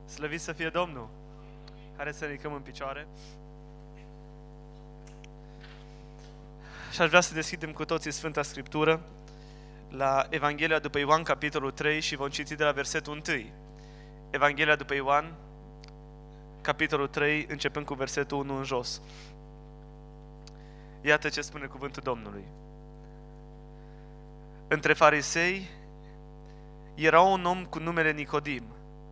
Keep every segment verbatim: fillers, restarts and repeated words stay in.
Slăvit să fie Domnul! Haideți să ne ridicăm în picioare. Și aș vrea să deschidem cu toții Sfânta Scriptură la Evanghelia după Ioan, capitolul trei, și vom citi de la versetul unu. Evanghelia după Ioan, capitolul trei, începând cu versetul unu în jos. Iată ce spune cuvântul Domnului. Între farisei era un om cu numele Nicodim,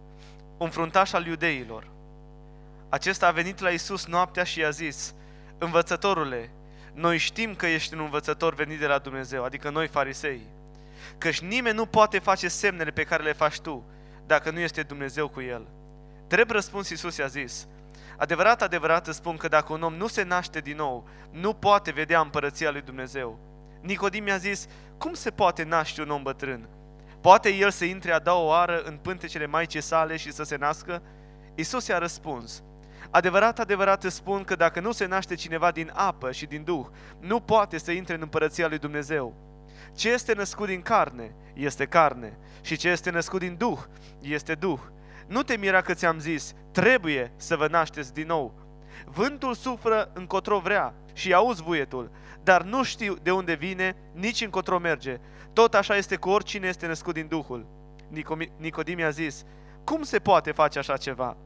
un fruntaș al iudeilor. Acesta a venit la Iisus noaptea și i-a zis: Învățătorule, noi știm că ești un învățător venit de la Dumnezeu, adică noi farisei, căci nimeni nu poate face semnele pe care le faci tu, dacă nu este Dumnezeu cu el. Drept răspuns, Iisus i-a zis: Adevărat, adevărat îți spun că dacă un om nu se naște din nou, nu poate vedea împărăția lui Dumnezeu. Nicodim i-a zis: Cum se poate naște un om bătrân? Poate el să intre a doua oară în pântecele maicii sale și să se nască? Iisus i-a răspuns: Adevărat, adevărat îți spun că dacă nu se naște cineva din apă și din Duh, nu poate să intre în împărăția lui Dumnezeu. Ce este născut din carne, este carne, și ce este născut din Duh, este Duh. Nu te mira că ți-am zis, trebuie să vă nașteți din nou. Vântul suflă încotro vrea și auzi vuietul, dar nu știu de unde vine, nici încotro merge. Tot așa este cu oricine este născut din Duhul. Nicodim i-a zis: Cum se poate face așa ceva?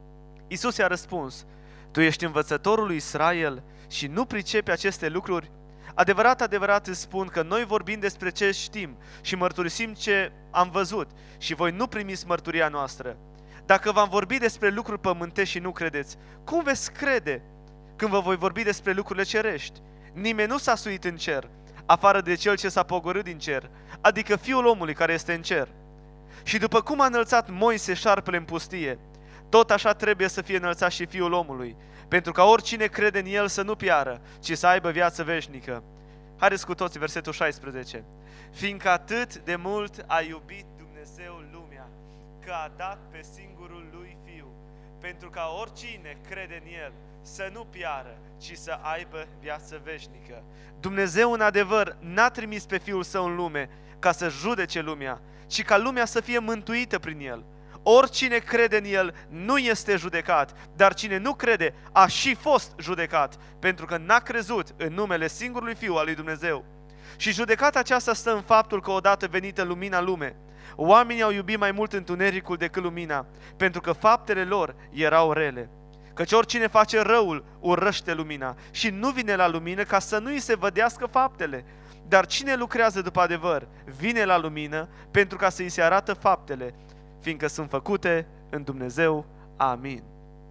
Iisus i-a răspuns: Tu ești învățătorul lui Israel și nu pricepi aceste lucruri? Adevărat, adevărat îți spun că noi vorbim despre ce știm și mărturisim ce am văzut și voi nu primiți mărturia noastră. Dacă v-am vorbit despre lucruri pământești și nu credeți, cum veți crede când vă voi vorbi despre lucrurile cerești? Nimeni nu s-a suit în cer, afară de cel ce s-a pogorât din cer, adică Fiul omului care este în cer. Și după cum a înălțat Moise șarpele în pustie, tot așa trebuie să fie înălțat și Fiul omului, pentru ca oricine crede în El să nu piară, ci să aibă viață veșnică. Haideți cu toți versetul șaisprezece. Fiindcă atât de mult a iubit Dumnezeu lumea, că a dat pe singurul Lui Fiu, pentru ca oricine crede în El să nu piară, ci să aibă viață veșnică. Dumnezeu în adevăr n-a trimis pe Fiul Său în lume ca să judece lumea, ci ca lumea să fie mântuită prin El. Oricine crede în El nu este judecat, dar cine nu crede a și fost judecat, pentru că n-a crezut în numele singurului Fiu al lui Dumnezeu. Și judecata aceasta stă în faptul că odată venită lumina în lume, oamenii au iubit mai mult întunericul decât lumina, pentru că faptele lor erau rele. Căci oricine face răul urăște lumina și nu vine la lumină ca să nu îi se vădească faptele. Dar cine lucrează după adevăr vine la lumină pentru ca să îi se arată faptele, fiindcă sunt făcute în Dumnezeu. Amin.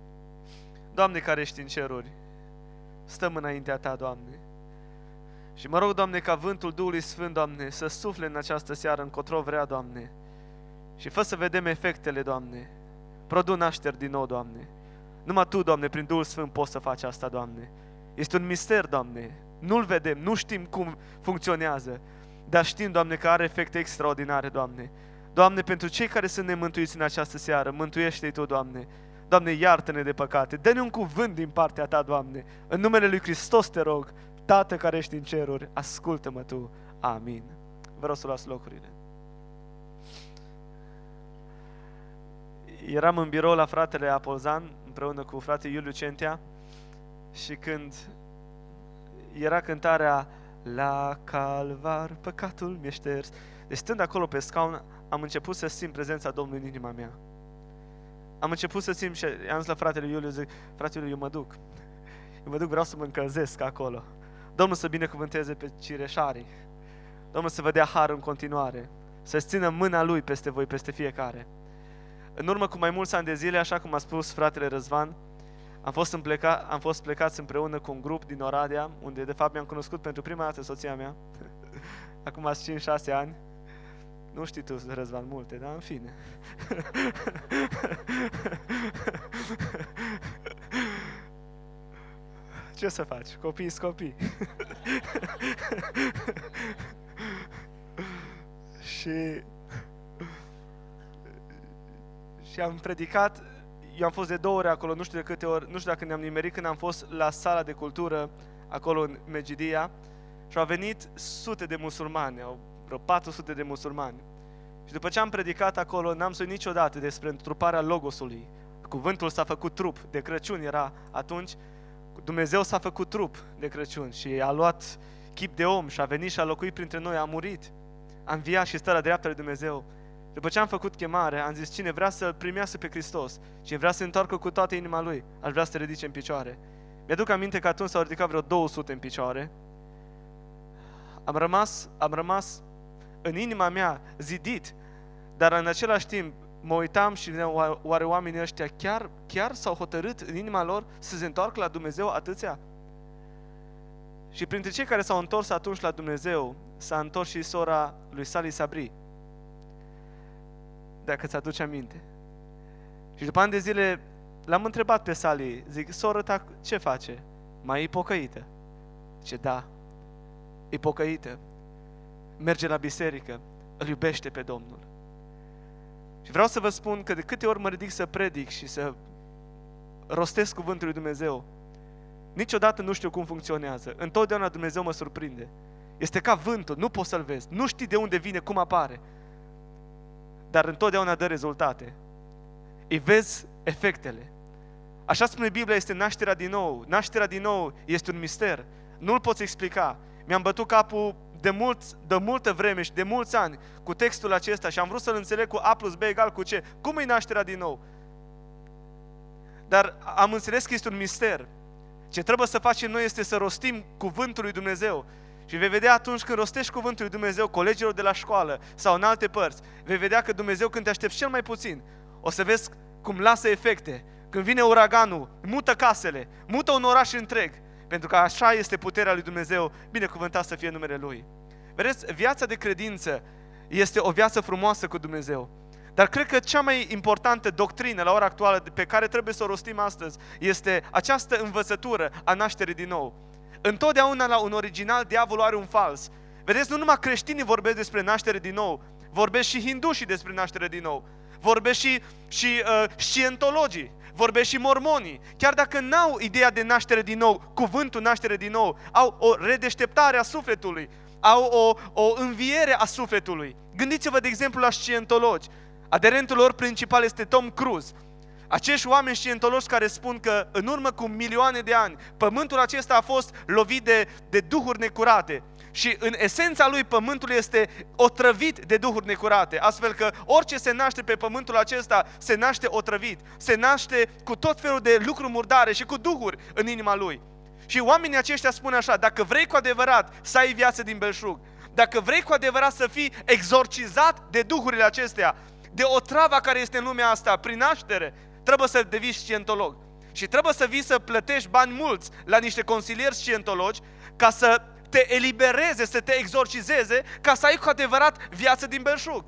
Doamne care ești în ceruri, stăm înaintea Ta, Doamne, și mă rog, Doamne, ca vântul Duhului Sfânt, Doamne, să sufle în această seară încotro vrea, Doamne, și fă să vedem efectele, Doamne. Produ nașteri din nou, Doamne. Numai Tu, Doamne, prin Duhul Sfânt poți să faci asta, Doamne. Este un mister, Doamne, nu-l vedem, nu știm cum funcționează, dar știm, Doamne, că are efecte extraordinare, Doamne. Doamne, pentru cei care sunt nemântuiți în această seară, mântuiește-i Tu, Doamne. Doamne, iartă-ne de păcate. Dă-ne un cuvânt din partea Ta, Doamne. În numele Lui Hristos te rog, Tată care ești în ceruri, ascultă-mă Tu. Amin. Vreau să luați locurile. Eram în birou la fratele Apolzan, împreună cu fratele Iuliu Centea, și când era cântarea La Calvar, păcatul mi-e șters, deci stând acolo pe scaun, am început să simt prezența Domnului în inima mea. Am început să simt și am zis la fratele Iuliu, zic: Fratele Iuliu, eu mă duc. Eu mă duc, vreau să mă încălzesc acolo. Domnul să binecuvânteze pe cireșarii. Domnul să vă dea har în continuare. Să-ți țină mâna Lui peste voi, peste fiecare. În urmă cu mai mulți ani de zile, așa cum a spus fratele Răzvan, am fost, împleca, am fost plecați împreună cu un grup din Oradea, unde de fapt mi-am cunoscut pentru prima dată soția mea. Acum ați cinci șase ani. Nu știi tu, Răzvan, multe, dar în fine. Ce să faci? Copii sunt copii. și și am predicat, eu am fost de două ori acolo, nu știu de câte ori, nu știu dacă ne-am nimerit când am fost la sala de cultură acolo în Megidia și au venit sute de musulmani, au vreo patru sute de musulmani. Și după ce am predicat acolo, n-am spus niciodată despre întruparea Logosului. Cuvântul s-a făcut trup, de Crăciun era atunci, Dumnezeu s-a făcut trup de Crăciun și a luat chip de om și a venit și a locuit printre noi, a murit, a înviat și stă la dreapta lui Dumnezeu. După ce am făcut chemare, am zis, cine vrea să-L primească pe Hristos, cine vrea să se întoarcă cu toată inima lui, aș vrea să te ridice în picioare. Mi-aduc aminte că atunci s-au ridicat vreo două sute în picioare. Am rămas, am rămas în inima mea zidit, dar în același timp mă uitam și oare oamenii ăștia chiar, chiar s-au hotărât în inima lor să se întoarcă la Dumnezeu atâția? Și printre cei care s-au întors atunci la Dumnezeu, s-a întors și sora lui Sali Sabri, dacă ți-aduce aminte. Și după ani de zile l-am întrebat pe Sali, zic, soră ta ce face? Mai e pocăită? Zice, da, e pocăită, merge la biserică, îl iubește pe Domnul. Și vreau să vă spun că de câte ori mă ridic să predic și să rostesc cuvântul lui Dumnezeu, niciodată nu știu cum funcționează. Întotdeauna Dumnezeu mă surprinde. Este ca vântul, nu poți să-l vezi, nu știi de unde vine, cum apare, dar întotdeauna dă rezultate. Îi vezi efectele. Așa spune Biblia, este nașterea din nou. Nașterea din nou este un mister. Nu-l poți explica. Mi-am bătut capul de, mult, de multă vreme și de mulți ani cu textul acesta și am vrut să-l înțeleg cu A plus B egal cu C. Cum e nașterea din nou? Dar am înțeles că este un mister. Ce trebuie să facem noi este să rostim cuvântul lui Dumnezeu. Și vei vedea atunci când rostești cuvântul lui Dumnezeu colegilor de la școală sau în alte părți, vei vedea că Dumnezeu, când te aștepți cel mai puțin, o să vezi cum lasă efecte. Când vine uraganul, mută casele, mută un oraș întreg, pentru că așa este puterea lui Dumnezeu, binecuvântat să fie numele Lui. Vedeți, viața de credință este o viață frumoasă cu Dumnezeu. Dar cred că cea mai importantă doctrină la ora actuală pe care trebuie să o rostim astăzi este această învățătură a nașterii din nou. Întotdeauna la un original, diavolul are un fals. Vedeți, nu numai creștinii vorbesc despre naștere din nou, vorbesc și hindușii despre naștere din nou, vorbesc și, și uh, scientologii, vorbesc și mormonii. Chiar dacă n-au ideea de naștere din nou, cuvântul naștere din nou, au o redeșteptare a sufletului, au o, o înviere a sufletului. Gândiți-vă, de exemplu, la scientologi. Aderentul lor principal este Tom Cruise. Acești oameni scientologi care spun că în urmă cu milioane de ani pământul acesta a fost lovit de, de duhuri necurate și în esența lui pământul este otrăvit de duhuri necurate, astfel că orice se naște pe pământul acesta se naște otrăvit, se naște cu tot felul de lucruri murdare și cu duhuri în inima lui. Și oamenii aceștia spun așa, dacă vrei cu adevărat să ai viață din belșug, dacă vrei cu adevărat să fii exorcizat de duhurile acestea, de otrava care este în lumea asta, prin naștere, trebuie să devii scientolog. Și trebuie să vii să plătești bani mulți la niște consilieri scientologi ca să te elibereze, să te exorcizeze, ca să ai cu adevărat viață din belșug.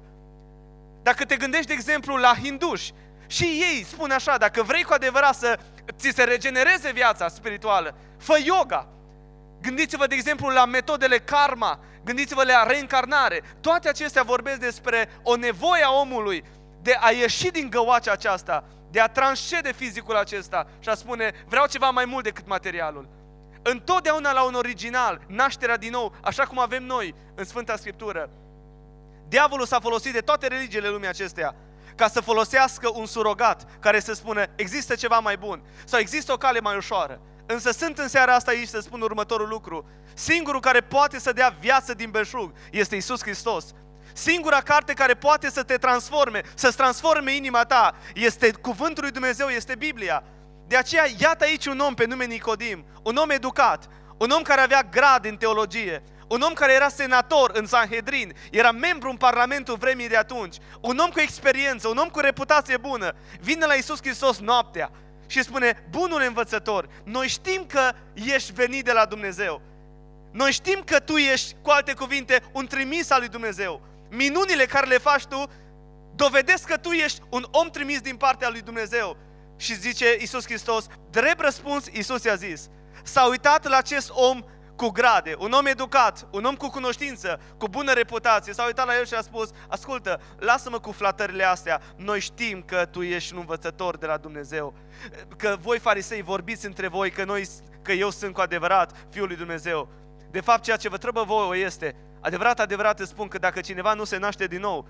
Dacă te gândești, de exemplu, la hinduși, și ei spun așa, dacă vrei cu adevărat să ți se regenereze viața spirituală, fă yoga. Gândiți-vă, de exemplu, la metodele karma, gândiți-vă la reîncarnare. Toate acestea vorbesc despre o nevoie a omului de a ieși din găoacea aceasta, de a transcede fizicul acesta și a spune, vreau ceva mai mult decât materialul. Întotdeauna la un original, nașterea din nou, așa cum avem noi în Sfânta Scriptură. Diavolul s-a folosit de toate religiile lumii acesteia ca să folosească un surogat care să spună, există ceva mai bun sau există o cale mai ușoară. Însă sunt în seara asta aici să spun următorul lucru. Singurul care poate să dea viață din belșug este Iisus Hristos. Singura carte care poate să te transforme, să-ți transforme inima ta, este cuvântul lui Dumnezeu, este Biblia. De aceea, iată aici un om pe nume Nicodim, un om educat, un om care avea grad în teologie, un om care era senator în Sanhedrin, era membru în Parlamentul vremii de atunci, un om cu experiență, un om cu reputație bună, vine la Iisus Hristos noaptea și spune, bunul învățător, noi știm că ești venit de la Dumnezeu. Noi știm că tu ești, cu alte cuvinte, un trimis al lui Dumnezeu. Minunile care le faci tu dovedesc că tu ești un om trimis din partea lui Dumnezeu. Și zice Iisus Hristos, drept răspuns, Iisus i-a zis, s-a uitat la acest om cu grade, un om educat, un om cu cunoștință, cu bună reputație, s-a uitat la el și a spus, ascultă, lasă-mă cu flatările astea, noi știm că tu ești un învățător de la Dumnezeu, că voi farisei vorbiți între voi că, noi, că eu sunt cu adevărat Fiul lui Dumnezeu. De fapt, ceea ce vă trebuie vouă este, adevărat, adevărat îți spun că dacă cineva nu se naște din nou,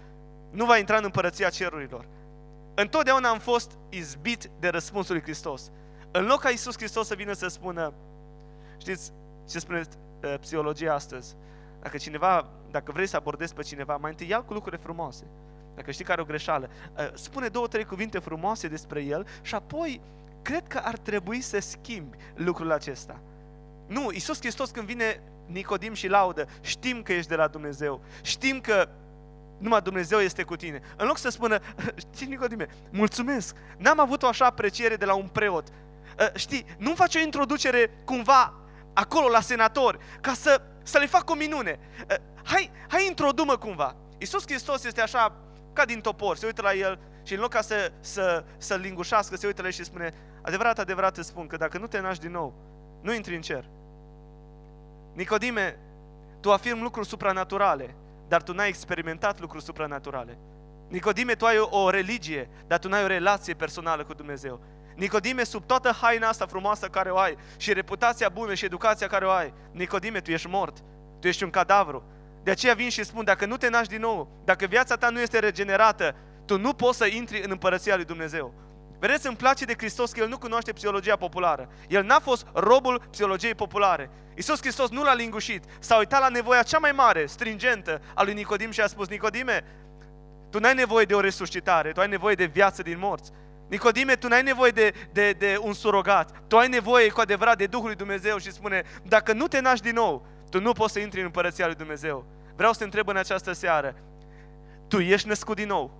nu va intra în împărăția cerurilor. Întotdeauna am fost izbit de răspunsul lui Hristos. În loc ca Iisus Hristos să vină să spună, știți ce spune uh, psihologia astăzi? Dacă cineva, dacă vrei să abordezi pe cineva, mai întâi ia-l cu lucruri frumoase. Dacă știi că are o greșeală, uh, spune două, trei cuvinte frumoase despre el și apoi cred că ar trebui să schimbi lucrul acesta. Nu, Iisus Hristos când vine Nicodim și laudă, știm că ești de la Dumnezeu, știm că numai Dumnezeu este cu tine. În loc să spună, știi Nicodime, mulțumesc, n-am avut o așa apreciere de la un preot. Știi, nu-mi faci o introducere cumva acolo la senatori, ca să, să le fac o minune. Hai, hai introdu-mă cumva. Iisus Hristos este așa, ca din topor, se uită la el și în loc ca să, să, să-l lingușească, se uită la el și spune, adevărat, adevărat îți spun că dacă nu te naști din nou, nu intri în cer. Nicodime, tu afirmi lucruri supranaturale, dar tu n-ai experimentat lucruri supranaturale. Nicodime, tu ai o, o religie, dar tu n-ai o relație personală cu Dumnezeu. Nicodime, sub toată haina asta frumoasă care o ai și reputația bună și educația care o ai, Nicodime, tu ești mort, tu ești un cadavru. De aceea vin și spun, dacă nu te naști din nou, dacă viața ta nu este regenerată, tu nu poți să intri în împărăția lui Dumnezeu. Vedeți, îmi place de Hristos că El nu cunoaște psihologia populară. El n-a fost robul psihologiei populare. Iisus Hristos nu l-a lingușit, s-a uitat la nevoia cea mai mare, stringentă, a lui Nicodim și a spus, Nicodime, tu n-ai nevoie de o resuscitare, tu ai nevoie de viață din morți. Nicodime, tu n-ai nevoie de, de, de un surogat, tu ai nevoie cu adevărat de Duhul lui Dumnezeu și spune, dacă nu te naști din nou, tu nu poți să intri în împărăția lui Dumnezeu. Vreau să te întreb în această seară, tu ești născut din nou?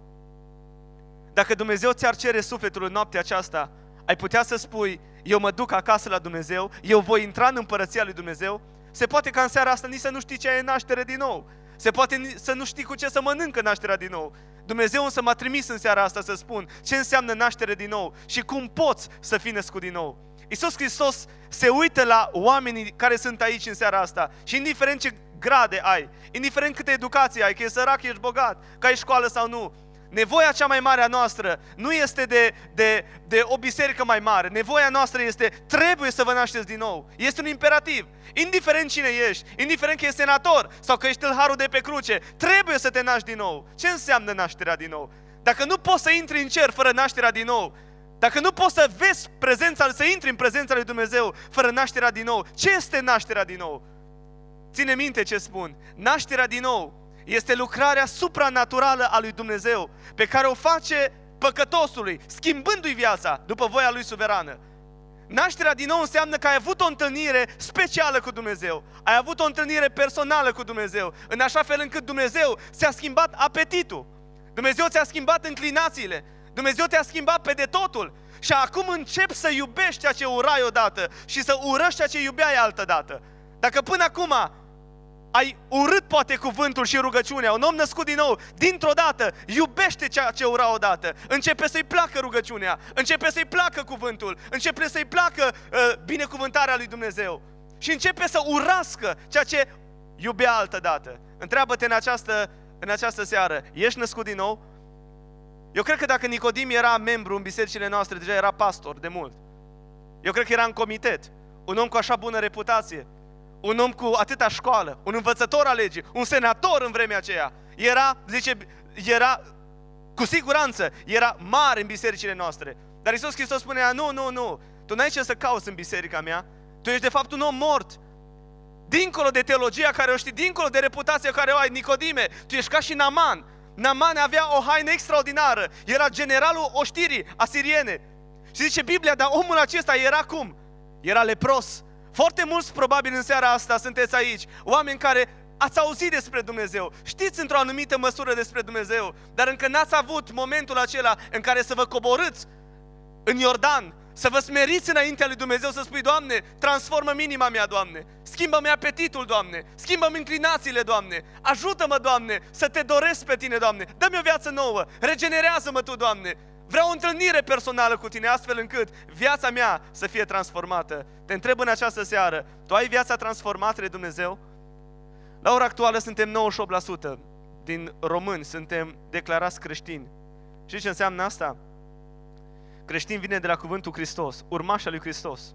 Dacă Dumnezeu ți-ar cere sufletul în noaptea aceasta, ai putea să spui, eu mă duc acasă la Dumnezeu, eu voi intra în împărăția lui Dumnezeu? Se poate ca în seara asta nici să nu știi ce e naștere din nou. Se poate să nu știi cu ce să mănâncă nașterea din nou. Dumnezeu însă m-a trimis în seara asta să spun ce înseamnă naștere din nou și cum poți să fii născut din nou. Iisus Hristos se uită la oamenii care sunt aici în seara asta și indiferent ce grade ai, indiferent câte educație ai, că ești sărac, ești bogat, că ai școală sau nu, nevoia cea mai mare a noastră nu este de, de, de o biserică mai mare. Nevoia noastră este, trebuie să vă nașteți din nou. Este un imperativ. Indiferent cine ești, indiferent că ești senator sau că ești tâlharul de pe cruce, trebuie să te naști din nou. Ce înseamnă nașterea din nou? Dacă nu poți să intri în cer fără nașterea din nou, dacă nu poți să vezi prezența, să intri în prezența lui Dumnezeu fără nașterea din nou, ce este nașterea din nou? Ține minte ce spun. Nașterea din nou este lucrarea supranaturală a lui Dumnezeu pe care o face păcătosului, schimbându-i viața după voia lui suverană. Nașterea din nou înseamnă că ai avut o întâlnire specială cu Dumnezeu, ai avut o întâlnire personală cu Dumnezeu, în așa fel încât Dumnezeu ți-a schimbat apetitul, Dumnezeu ți-a schimbat înclinațiile, Dumnezeu te-a schimbat pe de totul și acum începi să iubești ceea ce urai odată și să urăști ceea ce iubeai altădată. Dacă până acum ai urât poate cuvântul și rugăciunea, un om născut din nou, dintr-o dată, iubește ceea ce ura odată, începe să-i placă rugăciunea, începe să-i placă cuvântul, începe să-i placă uh, binecuvântarea lui Dumnezeu și începe să urască ceea ce iubea altădată. Întreabă-te în această, în această seară, ești născut din nou? Eu cred că dacă Nicodim era membru în bisericile noastre, deja era pastor de mult. Eu cred că era în comitet, un om cu așa bună reputație, un om cu atâta școală, un învățător al legii, un senator în vremea aceea. Era, zice, era, cu siguranță, era mare în bisericile noastre. Dar Iisus Hristos spunea, nu, nu, nu, tu n-ai ce să cauți în biserica mea, tu ești de fapt un om mort. Dincolo de teologia care o știi, dincolo de reputația care o ai, Nicodime, tu ești ca și Naaman. Naaman avea o haină extraordinară, era generalul oștirii asiriene. Și zice Biblia, dar omul acesta era cum? Era lepros. Foarte mulți probabil în seara asta sunteți aici, oameni care ați auzit despre Dumnezeu, știți într-o anumită măsură despre Dumnezeu, dar încă n-ați avut momentul acela în care să vă coborâți în Iordan, să vă smeriți înaintea lui Dumnezeu, să spui, Doamne, transformă-mi inima mea, Doamne, schimbă-mi apetitul, Doamne, schimbă-mi inclinațiile, Doamne, ajută-mă, Doamne, să te doresc pe Tine, Doamne, dă-mi o viață nouă, regenerează-mă Tu, Doamne. Vreau o întâlnire personală cu Tine, astfel încât viața mea să fie transformată. Te întreb în această seară, tu ai viața transformată de Dumnezeu? La ora actuală suntem nouăzeci și opt la sută din români, suntem declarați creștini. Știți ce înseamnă asta? Creștin vine de la cuvântul Hristos, urmașa lui Hristos.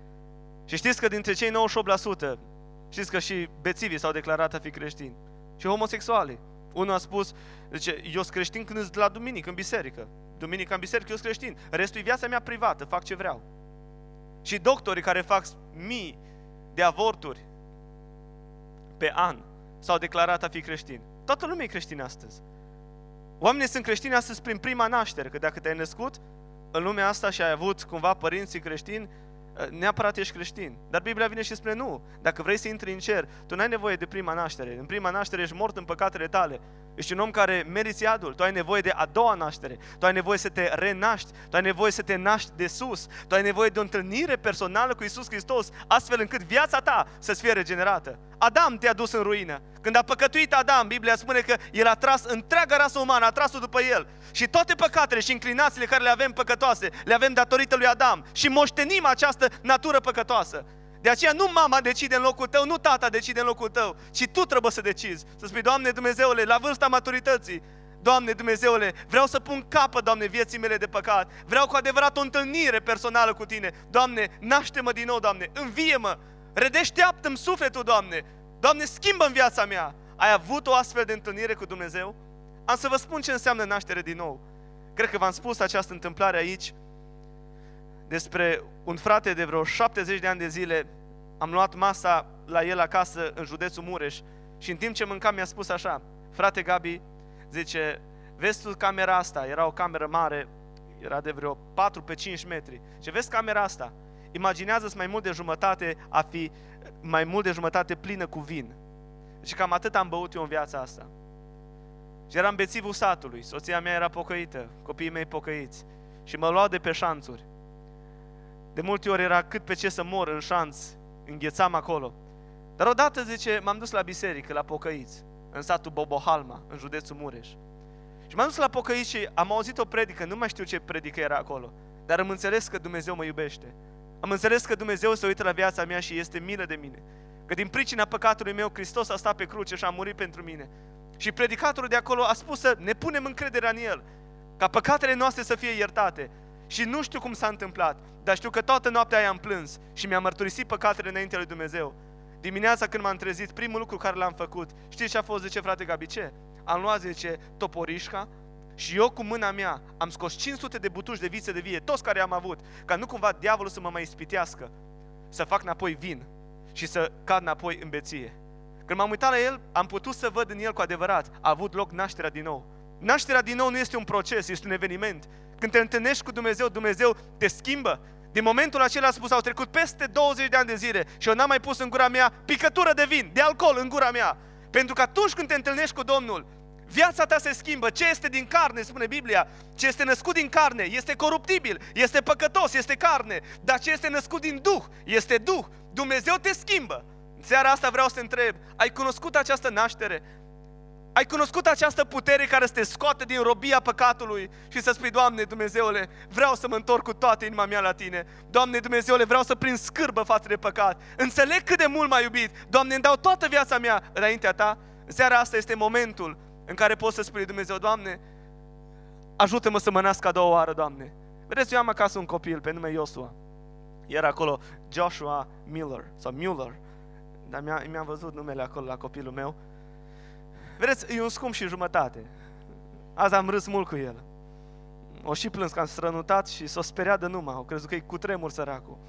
Și știți că dintre cei nouăzeci și opt la sută, știți că și bețivii s-au declarat a fi creștini. Și homosexualii. Unul a spus, zice, eu sunt creștin când sunt la duminică, în biserică. Duminica în biserică, eu sunt creștin. Restul e viața mea privată, fac ce vreau. Și doctorii care fac mii de avorturi pe an s-au declarat a fi creștini. Toată lumea e creștină astăzi. Oamenii sunt creștini astăzi prin prima naștere, că dacă te-ai născut în lumea asta și ai avut cumva părinții creștini, neapărat ești creștin. Dar Biblia vine și spune nu, dacă vrei să intri în cer, tu n-ai nevoie de prima naștere. În prima naștere ești mort în păcatele tale. Ești un om care meriți iadul. Tu ai nevoie de a doua naștere. Tu ai nevoie să te renaști. Tu ai nevoie să te naști de sus. Tu ai nevoie de o întâlnire personală cu Iisus Hristos, astfel încât viața ta să-ți fie regenerată. Adam te-a dus în ruină. Când a păcătuit Adam, Biblia spune că el a tras întreaga rasă umană, a tras-o după el. Și toate păcatele și inclinațiile care le avem păcătoase, le avem datorită lui Adam. Și moștenim această natură păcătoasă. De aceea nu mama decide în locul tău, nu tata decide în locul tău, ci tu trebuie să decizi. Să spui, Doamne Dumnezeule, la vârsta maturității, Doamne Dumnezeule, vreau să pun capăt, Doamne, vieții mele de păcat. Vreau cu adevărat o întâlnire personală cu Tine. Doamne, naște-mă din nou, Doamne, învie-mă, redeșteaptă-mi sufletul, Doamne. Doamne, schimbă-mi viața mea. Ai avut o astfel de întâlnire cu Dumnezeu? Am să vă spun ce înseamnă naștere din nou. Cred că v-am spus această întâmplare aici, despre un frate de vreo șaptezeci de ani de zile. Am luat masa la el acasă în județul Mureș și în timp ce mâncam mi-a spus așa: frate Gabi, zice, vezi tu camera asta? Era o cameră mare, era de vreo patru pe cinci metri. Și vezi camera asta? Imaginează-ți mai mult de jumătate a fi mai mult de jumătate plină cu vin. Și cam atât am băut eu în viața asta. Și eram bețivul satului, soția mea era pocăită, copiii mei pocăiți și mă luau de pe șanțuri. De multe ori era cât pe ce să mor în șanț, înghețam acolo. Dar odată, zice, m-am dus la biserică, la pocăiți, în satul Bobohalma, în județul Mureș. Și m-am dus la pocăiți și am auzit o predică, nu mai știu ce predică era acolo, dar am înțeles că Dumnezeu mă iubește. Am înțeles că Dumnezeu se uită la viața mea și este milă de mine. Că din pricina păcatului meu, Hristos a stat pe cruce și a murit pentru mine. Și predicatorul de acolo a spus să ne punem încrederea în El, ca păcatele noastre să fie iertate. Și nu știu cum s-a întâmplat, dar știu că toată noaptea aia am plâns și mi-am mărturisit păcatele înainte lui Dumnezeu. Dimineața când m-am trezit, primul lucru care l-am făcut, știți ce a fost, zice frate Gabi, ce? Am luat, zice, toporișca și eu cu mâna mea am scos cinci sute de butuci de vițe de vie, toți care am avut, ca nu cumva diavolul să mă mai ispitească, să fac înapoi vin și să cad înapoi în beție. Când m-am uitat la el, am putut să văd în el cu adevărat, a avut loc nașterea din nou. Nașterea din nou nu este un proces, este un eveniment. Când te întâlnești cu Dumnezeu, Dumnezeu te schimbă. Din momentul acela a spus, au trecut peste douăzeci de ani de zile și eu n-am mai pus în gura mea picătură de vin, de alcool în gura mea. Pentru că atunci când te întâlnești cu Domnul, viața ta se schimbă. Ce este din carne, spune Biblia, ce este născut din carne este coruptibil, este păcătos, este carne. Dar ce este născut din Duh, este Duh. Dumnezeu te schimbă. În seara asta vreau să te întreb, ai cunoscut această naștere? Ai cunoscut această putere care să te scoate din robia păcatului și să spui, Doamne Dumnezeule, vreau să mă întorc cu toată inima mea la Tine. Doamne Dumnezeule, vreau să prind scârbă față de păcat. Înțeleg cât de mult m-ai iubit. Doamne, îmi dau toată viața mea înaintea Ta. În seara asta este momentul în care poți să spui Dumnezeu, Doamne, ajută-mă să mă nasc a doua oară, Doamne. Vedeți, eu am acasă un copil pe nume Iosua. Era acolo Joshua Miller sau Mueller. Dar mi-a, mi-am văzut numele acolo la copilul meu. Vedeți, e un scump și jumătate. Azi am râs mult cu el. O și plâns că am strănutat și s-o speriat de numai. Au crezut că e cutremur săracul.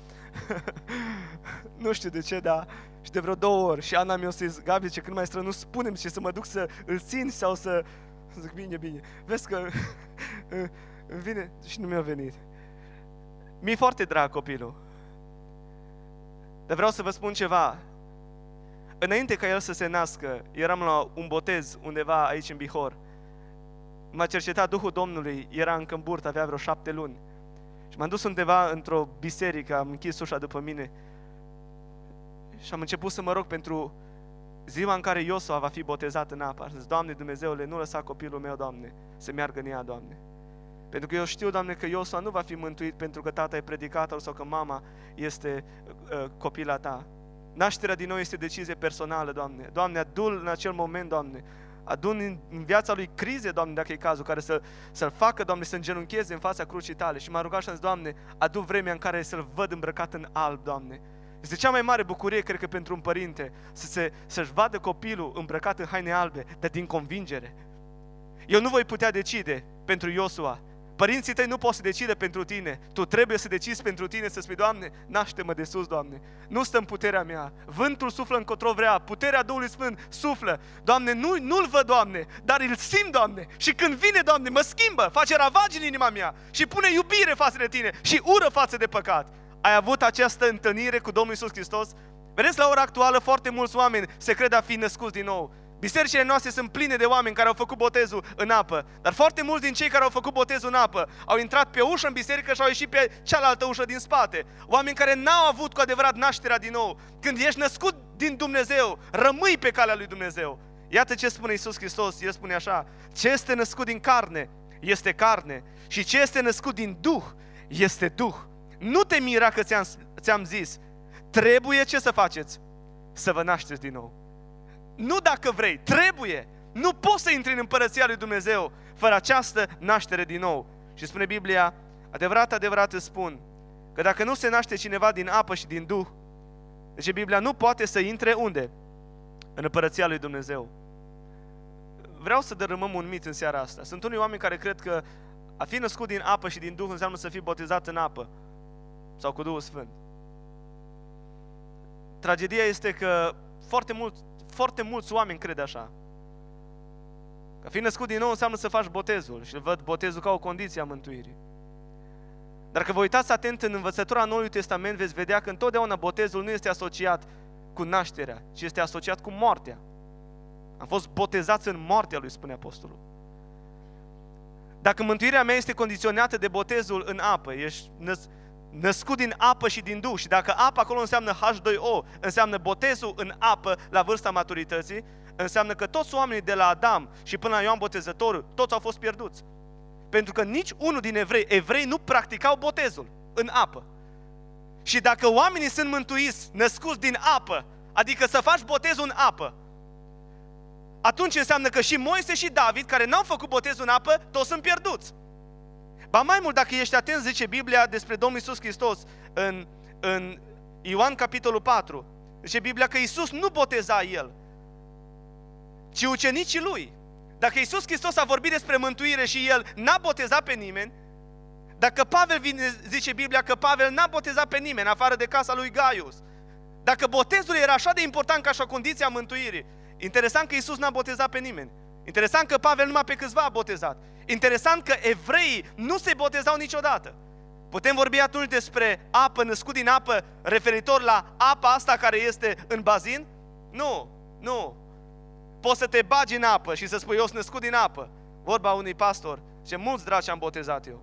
Nu știu de ce, dar și de vreo două ori. Și Ana mi-a zis, Gabi, ce când mai strănut, spune-mi și să mă duc să îl țin sau să... Zic, bine, bine. Vezi că îmi vine și nu mi-a venit. Mi-e foarte drag copilul. Dar vreau să vă spun ceva. Înainte ca el să se nască, eram la un botez undeva aici în Bihor. M-a cercetat Duhul Domnului, era încă în burtă, avea vreo șapte luni. Și m-am dus undeva într-o biserică, am închis ușa după mine și am început să mă rog pentru ziua în care Iosua va fi botezat în apă. Am zis, Doamne Dumnezeule, nu lăsa copilul meu, Doamne, să meargă în ea, Doamne. Pentru că eu știu, Doamne, că Iosua nu va fi mântuit pentru că tata e predicator sau că mama este uh, copila Ta. Nașterea din nou este decizie personală, Doamne. Doamne, adu-l în acel moment, Doamne. Adu-l în viața lui crize, Doamne, dacă e cazul, care să, să-l facă, Doamne, să îngenuncheze în fața crucii Tale. Și m-a rugat și am zis, Doamne, adu vremea în care să-l văd îmbrăcat în alb, Doamne. Este cea mai mare bucurie, cred că, pentru un părinte, să se, să-și vadă copilul îmbrăcat în haine albe, dar din convingere. Eu nu voi putea decide pentru Iosua. Părinții tăi nu pot să decide pentru tine. Tu trebuie să decizi pentru tine, să spui, Doamne, naște-mă de sus, Doamne. Nu stă în puterea mea. Vântul suflă încotro vrea. Puterea Duhului Sfânt suflă. Doamne, nu, nu-L văd, Doamne, dar îl simt, Doamne. Și când vine, Doamne, mă schimbă, face ravagi în inima mea și pune iubire față de tine și ură față de păcat. Ai avut această întâlnire cu Domnul Iisus Hristos? Vedeți, la ora actuală, foarte mulți oameni se cred a fi născuți din nou. Bisericile noastre sunt pline de oameni care au făcut botezul în apă. Dar foarte mulți din cei care au făcut botezul în apă au intrat pe ușă în biserică și au ieșit pe cealaltă ușă din spate. Oameni care n-au avut cu adevărat nașterea din nou. Când ești născut din Dumnezeu, rămâi pe calea lui Dumnezeu. Iată ce spune Iisus Hristos. El spune așa: ce este născut din carne, este carne. Și ce este născut din Duh, este Duh. Nu te mira că ți-am, ți-am zis. Trebuie ce să faceți? Să vă nașteți din nou. Nu dacă vrei, trebuie. Nu poți să intri în împărăția lui Dumnezeu fără această naștere din nou. Și spune Biblia, adevărat, adevărat îți spun, că dacă nu se naște cineva din apă și din Duh, deci Biblia nu poate să intre unde? În împărăția lui Dumnezeu. Vreau să dărâmăm un mit în seara asta. Sunt unii oameni care cred că a fi născut din apă și din Duh înseamnă să fii botezat în apă sau cu Duhul Sfânt. Tragedia este că foarte mulți Foarte mulți oameni cred așa. Că fi născut din nou înseamnă să faci botezul și văd botezul ca o condiție a mântuirii. Dar că vă uitați atent în învățătura Noului Testament, veți vedea că întotdeauna botezul nu este asociat cu nașterea, ci este asociat cu moartea. Am fost botezați în moartea lui, spune apostolul. Dacă mântuirea mea este condiționată de botezul în apă, ești năs- născut din apă și din Duh, și dacă apa acolo înseamnă H doi O, înseamnă botezul în apă la vârsta maturității, înseamnă că toți oamenii de la Adam și până la Ioan Botezătorul, toți au fost pierduți. Pentru că nici unul din evrei, evrei nu practicau botezul în apă. Și dacă oamenii sunt mântuiți, născuți din apă, adică să faci botezul în apă, atunci înseamnă că și Moise și David, care n-au făcut botezul în apă, toți sunt pierduți. Ba mai mult, dacă ești atent, zice Biblia despre Domnul Iisus Hristos în, în Ioan capitolul patru. Zice Biblia că Iisus nu boteza El, ci ucenicii Lui. Dacă Iisus Hristos a vorbit despre mântuire și El n-a botezat pe nimeni, dacă Pavel vine, zice Biblia că Pavel n-a botezat pe nimeni, afară de casa lui Gaius, dacă botezul era așa de important ca și o condiție a mântuirii, interesant că Iisus n-a botezat pe nimeni. Interesant că Pavel numai pe câțiva a botezat. Interesant că evreii nu se botezau niciodată. Putem vorbi atunci despre apă, născut din apă, referitor la apa asta care este în bazin? Nu, nu. Poți să te bagi în apă și să spui, eu sunt născut din apă. Vorba unui pastor, ce mulți draci am botezat eu.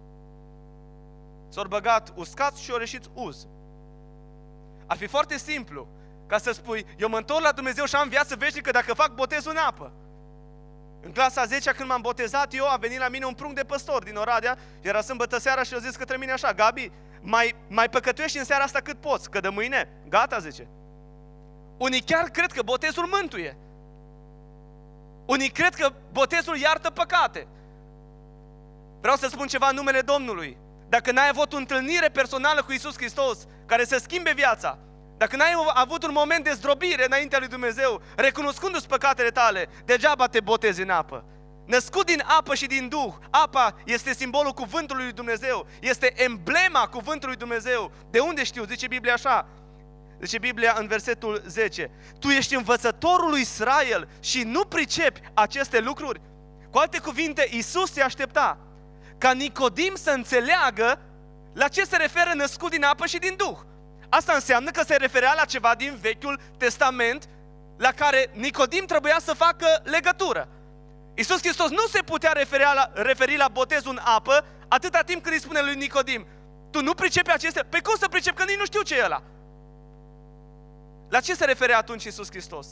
S-au băgat uscați și au reșit uz. Ar fi foarte simplu ca să spui, eu mă întorc la Dumnezeu și am viață veșnică dacă fac botezul în apă. În clasa a zecea, când m-am botezat eu, a venit la mine un prunc de păstor din Oradea, era sâmbătă seara și a zis către mine așa, Gabi, mai, mai păcătuiești în seara asta cât poți, că de mâine, gata, zice. Unii chiar cred că botezul mântuie. Unii cred că botezul iartă păcate. Vreau să spun ceva în numele Domnului. Dacă n-ai avut o întâlnire personală cu Iisus Hristos, care să schimbe viața, dacă n-ai avut un moment de zdrobire înaintea lui Dumnezeu, recunoscându-ți păcatele tale, degeaba te botezi în apă. Născut din apă și din Duh, apa este simbolul cuvântului lui Dumnezeu, este emblema cuvântului lui Dumnezeu. De unde știu? Zice Biblia așa, zice Biblia în versetul zece, tu ești învățătorul lui Israel și nu pricepi aceste lucruri? Cu alte cuvinte, Iisus se aștepta ca Nicodim să înțeleagă la ce se referă născut din apă și din Duh. Asta înseamnă că se referea la ceva din Vechiul Testament la care Nicodim trebuia să facă legătură. Iisus Hristos nu se putea referi la, referi la botezul în apă atâta timp când îi spune lui Nicodim, tu nu pricepi acestea? Pe cum să pricep? Că nici nu știu ce e ăla. La ce se referea atunci Iisus Hristos?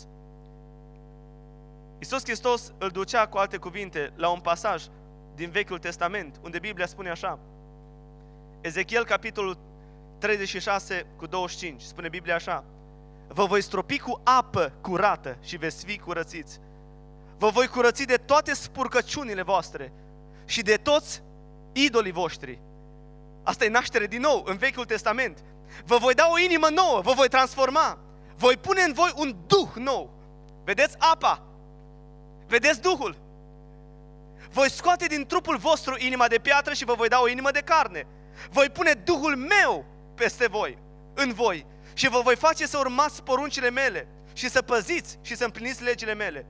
Iisus Hristos îl ducea, cu alte cuvinte, la un pasaj din Vechiul Testament, unde Biblia spune așa, Ezechiel capitolul treizeci și șase cu douăzeci și cinci, spune Biblia așa, vă voi stropi cu apă curată și veți fi curățiți. Vă voi curăți de toate spurcăciunile voastre și de toți idolii voștri. Asta e naștere din nou în Vechiul Testament. Vă voi da o inimă nouă, vă voi transforma. Voi pune în voi un duh nou. Vedeți apa? Vedeți Duhul? voi scoate din trupul vostru inima de piatră și vă voi da o inimă de carne. Voi pune Duhul meu peste voi, în voi, și vă voi face să urmați poruncile mele și să păziți și să împliniți legile mele.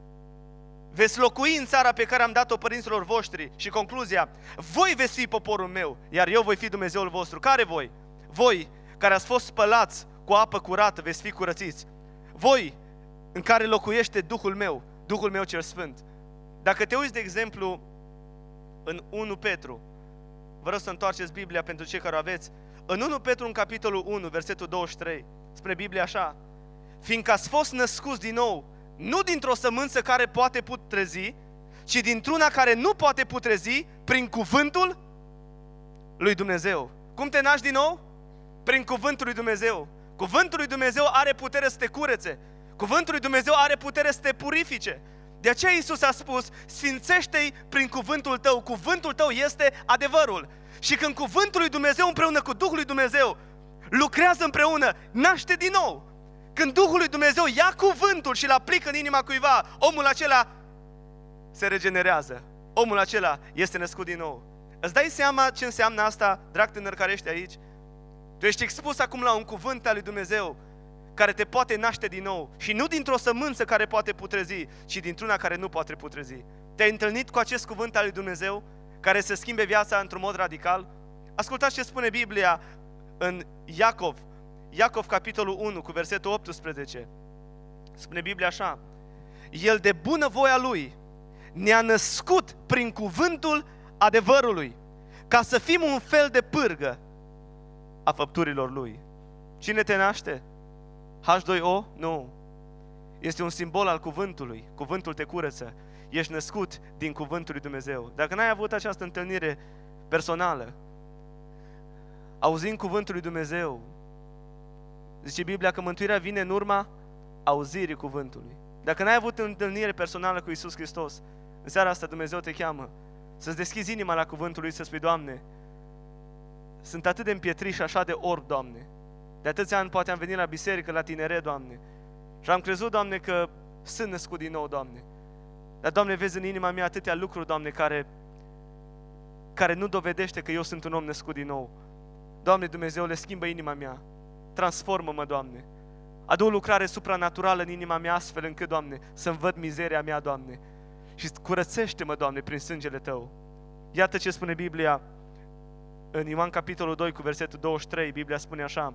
Veți locui în țara pe care am dat-o părinților voștri. Și concluzia, voi veți fi poporul meu, iar eu voi fi Dumnezeul vostru. Care voi? Voi care ați fost spălați cu apă curată, veți fi curățiți. Voi în care locuiește Duhul meu, Duhul meu cel Sfânt. Dacă te uiți, de exemplu, în unu Petru, vă rog să întoarceți Biblia pentru cei care o aveți, în unu Petru, în capitolul unu, versetul douăzeci și trei, spune Biblia așa: fiindcă ați fost născuți din nou, nu dintr-o sămânță care poate putrezi, ci dintr-una care nu poate putrezi, prin cuvântul lui Dumnezeu. Cum te naști din nou? Prin cuvântul lui Dumnezeu. Cuvântul lui Dumnezeu are putere să te curețe. Cuvântul lui Dumnezeu are putere să te purifice. De aceea Iisus a spus, sfințește-i prin cuvântul tău. Cuvântul tău este adevărul. Și când cuvântul lui Dumnezeu împreună cu Duhul lui Dumnezeu lucrează împreună, naște din nou. Când Duhul lui Dumnezeu ia cuvântul și îl aplică în inima cuiva, omul acela se regenerează. Omul acela este născut din nou. Îți dai seama ce înseamnă asta, drag tânăr care ești aici? Tu ești expus acum la un cuvânt al lui Dumnezeu care te poate naște din nou. Și nu dintr-o sămânță care poate putrezi, ci dintr-una care nu poate putrezi. Te-ai întâlnit cu acest cuvânt al lui Dumnezeu care să schimbe viața într-un mod radical? Ascultați ce spune Biblia în Iacov. Iacov, capitolul unu, cu versetul optsprezece. Spune Biblia așa: El de bună voia Lui ne-a născut prin cuvântul adevărului, ca să fim un fel de pârgă a făpturilor Lui. Cine te naște? H doi O? Nu. Este un simbol al cuvântului. Cuvântul te curăță. Ești născut din cuvântul lui Dumnezeu. Dacă n-ai avut această întâlnire personală, auzind cuvântul lui Dumnezeu, zice Biblia că mântuirea vine în urma auzirii cuvântului. Dacă n-ai avut întâlnire personală cu Iisus Hristos, în seara asta Dumnezeu te cheamă să-ți deschizi inima la cuvântul Lui, să spui: Doamne, sunt atât de împietrit și așa de orb, Doamne. De atâția ani poate am venit la biserică, la tineret, Doamne, și am crezut, Doamne, că sunt născut din nou, Doamne. Dar, Doamne, vezi în inima mea atâtea lucruri, Doamne, care, care nu dovedește că eu sunt un om născut din nou. Doamne Dumnezeule, schimbă inima mea. Transformă-mă, Doamne. Adu o lucrare supranaturală în inima mea, astfel încât, Doamne, să-mi văd mizeria mea, Doamne. Și curățește-mă, Doamne, prin sângele Tău. Iată ce spune Biblia în Ioan capitolul doi cu versetul douăzeci și trei. Biblia spune așa: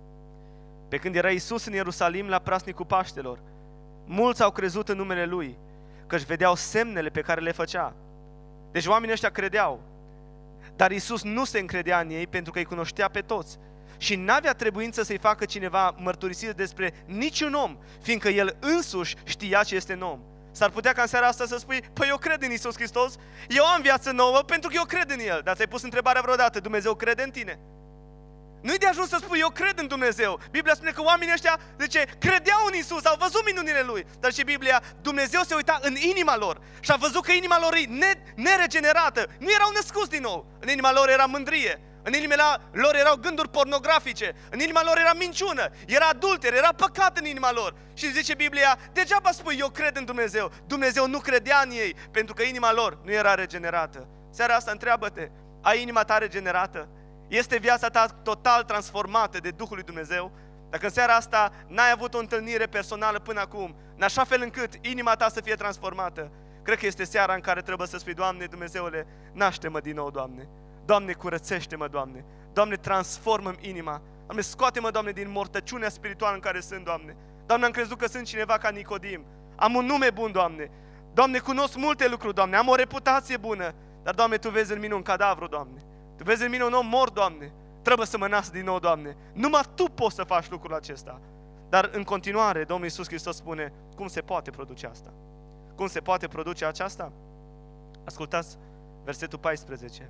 pe când era Iisus în Ierusalim la praznicul Paștelor, mulți au crezut în numele Lui, că-și vedeau semnele pe care le făcea. Deci oamenii ăștia credeau. Dar Iisus nu se încredea în ei pentru că îi cunoștea pe toți. Și n-avea trebuință să-i facă cineva mărturisire despre niciun om, fiindcă El însuși știa ce este în om. S-ar putea ca în seara asta să spui: păi eu cred în Iisus Hristos, eu am viață nouă pentru că eu cred în El. Dar ți-ai pus întrebarea vreodată: Dumnezeu crede în tine? Nu-i de ajuns să spui: eu cred în Dumnezeu. Biblia spune că oamenii ăștia, zice, credeau în Iisus, au văzut minunile Lui. Dar și Biblia, Dumnezeu se uita în inima lor și a văzut că inima lor e neregenerată. Nu erau născuți din nou. În inima lor era mândrie. În inima lor erau gânduri pornografice. În inima lor era minciună, era adulter, era păcat în inima lor. Și zice Biblia, degeaba spui: eu cred în Dumnezeu. Dumnezeu nu credea în ei pentru că inima lor nu era regenerată. Seara asta întreabă-te: ai inima ta regenerată? Este viața ta total transformată de Duhul lui Dumnezeu? Dacă în seara asta n-ai avut o întâlnire personală până acum, în așa fel încât inima ta să fie transformată, cred că este seara în care trebuie să spui: Doamne Dumnezeule, naște-mă din nou, Doamne. Doamne, curățește-mă, Doamne. Doamne, transformă-mi inima. Doamne, scoate-mă, Doamne, din mortăciunea spirituală în care sunt, Doamne. Doamne, am crezut că sunt cineva ca Nicodim. Am un nume bun, Doamne. Doamne, cunosc multe lucruri, Doamne. Am o reputație bună. Dar, Doamne, Tu vezi în mine un cadavru, Doamne. Tu vezi în mine un om mort, Doamne. Trebuie să mă nasc din nou, Doamne. Numai Tu poți să faci lucrul acesta. Dar în continuare, Domnul Iisus Hristos spune: cum se poate produce asta? Cum se poate produce aceasta? Ascultați versetul paisprezece.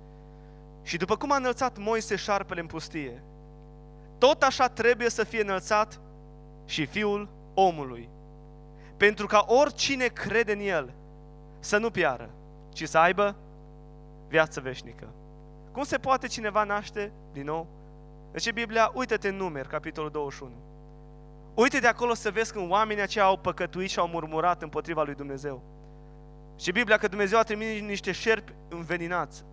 Și după cum a înălțat Moise șarpele în pustie, tot așa trebuie să fie înălțat și Fiul omului, pentru ca oricine crede în El să nu piară, ci să aibă viață veșnică. Cum se poate cineva naște din nou? Deci Biblia, uită-te în Numeri, capitolul douăzeci și unu. Uite de acolo să vezi când oamenii aceia au păcătuit și au murmurat împotriva lui Dumnezeu. Și Biblia că Dumnezeu a trimis niște șerpi înveninați.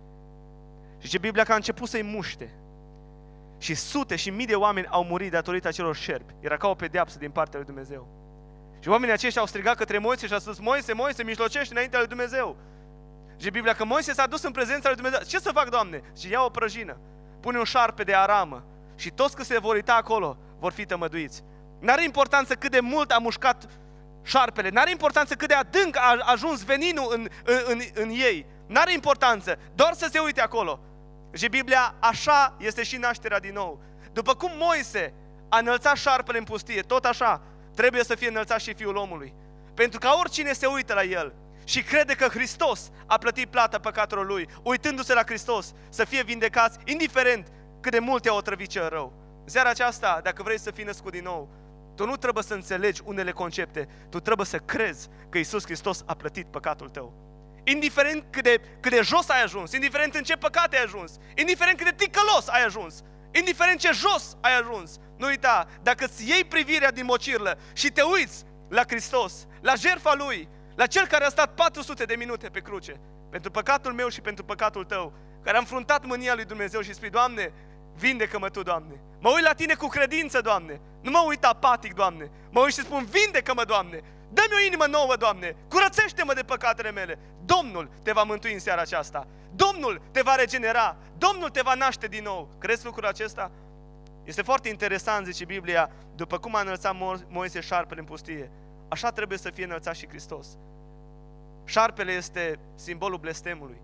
Și ce Biblia că a început să-i muște. Și sute și mii de oameni au murit datorită acelor șerpi. Era ca o pedeapsă din partea lui Dumnezeu. Și oamenii aceștia au strigat către Moise și au spus: Moise, Moise, mijlocește înaintea lui Dumnezeu. Și Biblia că Moise s-a dus în prezența lui Dumnezeu. Ce să fac, Doamne? Și ia o prăjină, pune un șarpe de aramă și toți că se vor uita acolo vor fi tămăduiți. N-are importanță cât de mult a mușcat șarpele, n-are importanță cât de adânc a ajuns veninul în, în, în, în ei. N-are importanță, doar să se uite acolo. Și Biblia, așa este și nașterea din nou. După cum Moise a înălțat șarpele în pustie, tot așa trebuie să fie înălțat și Fiul omului. Pentru că oricine se uită la el și crede că Hristos a plătit plata păcatelor lui, uitându-se la Hristos, să fie vindecați, indiferent cât de mult te-a otrăvit cel rău. În seara aceasta, dacă vrei să fii născut din nou, tu nu trebuie să înțelegi unele concepte, tu trebuie să crezi că Iisus Hristos a plătit păcatul tău. Indiferent cât de, cât de jos ai ajuns, indiferent în ce păcate ai ajuns, indiferent cât de ticălos ai ajuns, indiferent ce jos ai ajuns, nu uita, dacă îți iei privirea din mocirlă și te uiți la Hristos, la jertfa Lui, la Cel care a stat patru sute de minute pe cruce, pentru păcatul meu și pentru păcatul tău, care a înfruntat mânia lui Dumnezeu și spui: Doamne, vindecă-mă Tu, Doamne. Mă uit la Tine cu credință, Doamne. Nu mă uit apatic, Doamne. Mă uit și spun: vindecă-mă, Doamne. Dă-mi o inimă nouă, Doamne. Curățește-mă de păcatele mele. Domnul te va mântui în seara aceasta. Domnul te va regenera. Domnul te va naște din nou. Crezi lucrul acesta? Este foarte interesant, zice Biblia, după cum a înălțat Mo- Moise șarpele în pustie, așa trebuie să fie înălțat și Hristos. Șarpele este simbolul blestemului.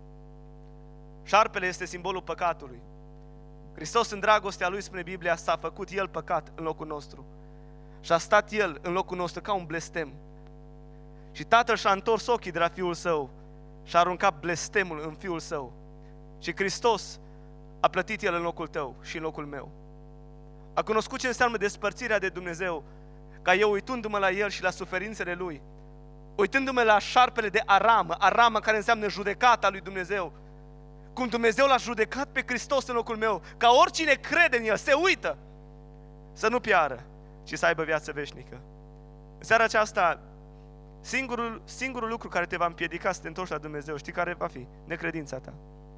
Șarpele este simbolul păcatului. Hristos, în dragostea Lui, spune Biblia, s-a făcut El păcat în locul nostru. Și a stat El în locul nostru ca un blestem. Și Tatăl și-a întors ochii de la Fiul Său și a aruncat blestemul în Fiul Său. Și Hristos a plătit El în locul tău și în locul meu. A cunoscut ce înseamnă despărțirea de Dumnezeu, ca eu, uitându-mă la El și la suferințele Lui, uitându-mă la șarpele de aramă, aramă care înseamnă judecata lui Dumnezeu, cum Dumnezeu l-a judecat pe Hristos în locul meu, ca oricine crede în El, se uită, să nu piară, ci să aibă viață veșnică. În seara aceasta, singurul, singurul lucru care te va împiedica să te întorci la Dumnezeu, știi care va fi? Necredința ta.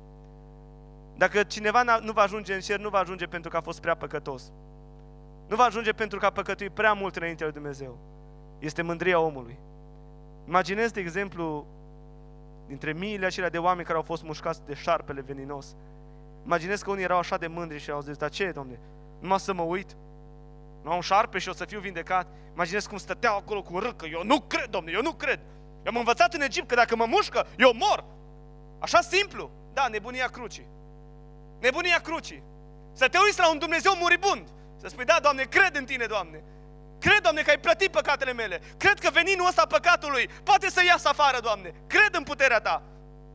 Dacă cineva nu va ajunge în cer, nu va ajunge pentru că a fost prea păcătos. Nu va ajunge pentru că a păcătuit prea mult înaintea lui Dumnezeu. Este mândria omului. Imaginezi, de exemplu, dintre miile acelea de oameni care au fost mușcați de șarpele veninos. Imaginezi că unii erau așa de mândri și au zis: dar ce, Doamne, numai să mă uit? Nu am un șarpe și o să fiu vindecat? Imaginezi cum stăteau acolo cu râcă: eu nu cred, Doamne, eu nu cred. Eu am învățat în Egipt că dacă mă mușcă, eu mor. Așa simplu. Da, nebunia crucii. Nebunia crucii. Să te uiți la un Dumnezeu muribund. Să spui: da, Doamne, cred în Tine, Doamne. Cred, Doamne, că ai plătit păcatele mele. Cred că veninul ăsta păcatului poate să iasă afară, Doamne. Cred în puterea Ta.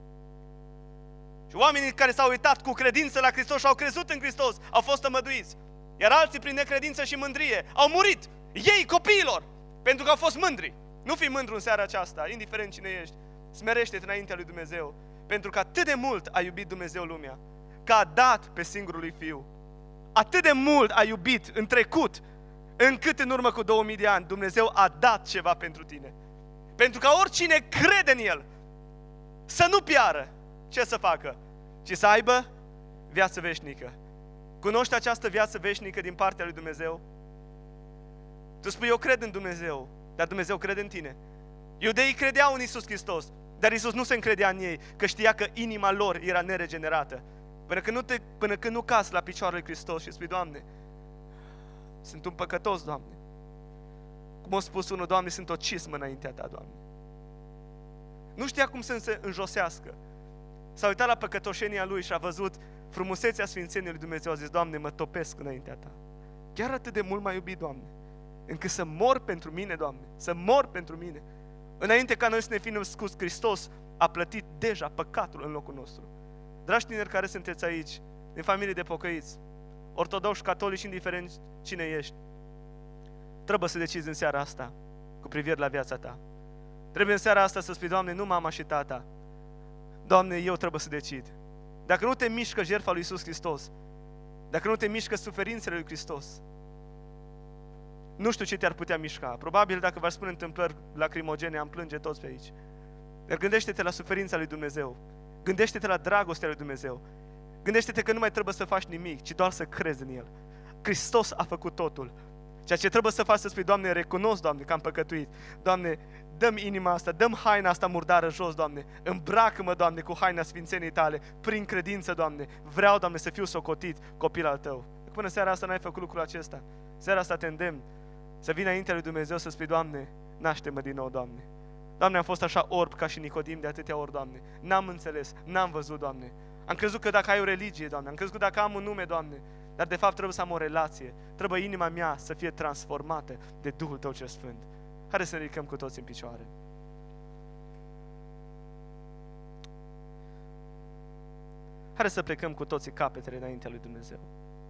Și oamenii care s-au uitat cu credință la Hristos și au crezut în Hristos au fost tămăduiți. Iar alții, prin necredință și mândrie, au murit. Ei, copiilor, pentru că au fost mândri. Nu fi mândru în seara aceasta, indiferent cine ești. Smerește-te înaintea lui Dumnezeu. Pentru că atât de mult a iubit Dumnezeu lumea, că a dat pe singurul lui Fiu. Atât de mult a iubit în trecut, încât în urmă cu două mii de ani Dumnezeu a dat ceva pentru tine. Pentru ca oricine crede în El să nu piară, ce să facă? Ci să aibă viață veșnică. Cunoști această viață veșnică din partea lui Dumnezeu? Tu spui: eu cred în Dumnezeu, dar Dumnezeu crede în tine. Iudeii credeau în Iisus Hristos, dar Iisus nu se încredea în ei, că știa că inima lor era neregenerată. Până când nu, te, până când nu cazi la picioarele lui Hristos și spui: Doamne, sunt un păcătos, Doamne. Cum a spus unul: Doamne, sunt o cismă înaintea Ta, Doamne. Nu știa cum să se înjosească. S-a uitat la păcătoșenia lui și a văzut frumusețea sfințeniei lui Dumnezeu. A zis: Doamne, mă topesc înaintea Ta. Chiar atât de mult m-a iubit, Doamne, încât să mor pentru mine, Doamne, să mor pentru mine. Înainte ca noi să ne fim născuți, Hristos a plătit deja păcatul în locul nostru. Dragi tineri care sunteți aici, din familie de pocăiți, ortodoxi, catolici, indiferent cine ești, trebuie să decizi în seara asta cu privire la viața ta. Trebuie în seara asta să spui: Doamne, nu mama și tata. Doamne, eu trebuie să decid. Dacă nu te mișcă jertfa lui Iisus Hristos, dacă nu te mișcă suferințele lui Hristos, nu știu ce te-ar putea mișca. Probabil dacă v-aș spune întâmplări lacrimogene, am plânge toți pe aici. Dar gândește-te la suferința lui Dumnezeu. Gândește-te la dragostea lui Dumnezeu. Gândește-te că nu mai trebuie să faci nimic, ci doar să crezi în El. Hristos a făcut totul. Ceea ce trebuie să faci să spui, Doamne, recunosc, Doamne, că am păcătuit. Doamne, dă-mi inima asta, dă-mi haina asta murdară jos, Doamne. Îmbracă-mă, Doamne, cu haina sfințeniei Tale, prin credință, Doamne. Vreau, Doamne, să fiu socotit copil al Tău. Până seara asta n-ai făcut lucrul acesta. Seara asta te îndemn să vii înaintea lui Dumnezeu să spui, Doamne, naște-mă din nou, Doamne. Doamne, am fost așa orb ca și Nicodim de atâtea ori, Doamne. N-am înțeles, n-am văzut, Doamne. Am crezut că dacă ai o religie, Doamne, am crezut că dacă am un nume, Doamne, dar de fapt trebuie să am o relație. Trebuie inima mea să fie transformată de Duhul Tău cel Sfânt. Haideți să ne ridicăm cu toți în picioare. Haideți să plecăm cu toții capetele înaintea lui Dumnezeu.